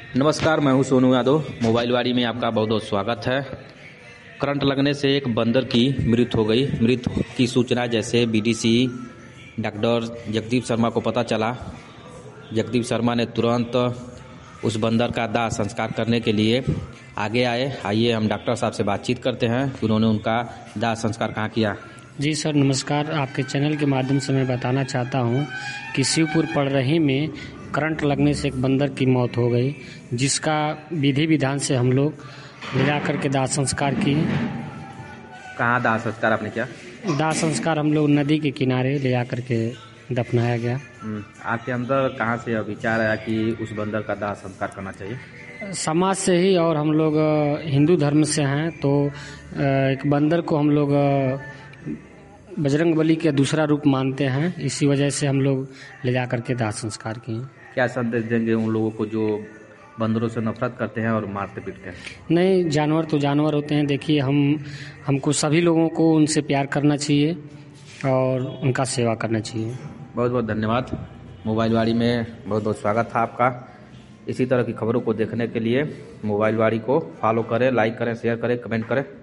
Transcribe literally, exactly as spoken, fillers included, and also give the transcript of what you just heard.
नमस्कार, मैं हूं सोनू यादव। मोबाइल वाड़ी में आपका बहुत बहुत स्वागत है। करंट लगने से एक बंदर की मृत्यु हो गई। मृत्यु की सूचना जैसे बीडीसी डॉक्टर जगदीप शर्मा को पता चला, जगदीप शर्मा ने तुरंत उस बंदर का दाह संस्कार करने के लिए आगे आए। आइए हम डॉक्टर साहब से बातचीत करते हैं कि उन्होंने उनका दाह संस्कार कहाँ किया। जी सर, नमस्कार। आपके चैनल के माध्यम से मैं बताना चाहता हूँ कि शिवपुर पड़रही में करंट लगने से एक बंदर की मौत हो गई, जिसका विधि विधान से हम लोग ले जाकर के दाह संस्कार किए। कहाँ दाह संस्कार आपने किया? दाह संस्कार हम लोग नदी के किनारे ले जाकर के दफनाया गया। आपके अंदर कहाँ से यह विचार आया कि उस बंदर का दाह संस्कार करना चाहिए? समाज से ही, और हम लोग हिंदू धर्म से हैं, तो एक बंदर को हम लोग बजरंग बली का दूसरा रूप मानते हैं। इसी वजह से हम लोग ले जा करके दाह संस्कार किए। क्या संदेश देंगे उन लोगों को जो बंदरों से नफरत करते हैं और मारते पीटते हैं? नहीं, जानवर तो जानवर होते हैं। देखिए, हम हमको सभी लोगों को उनसे प्यार करना चाहिए और उनका सेवा करना चाहिए। बहुत बहुत धन्यवाद। मोबाइल वाड़ी में बहुत बहुत स्वागत था आपका। इसी तरह की खबरों को देखने के लिए मोबाइल वाड़ी को फॉलो करें, लाइक करें, शेयर करें, कमेंट करें।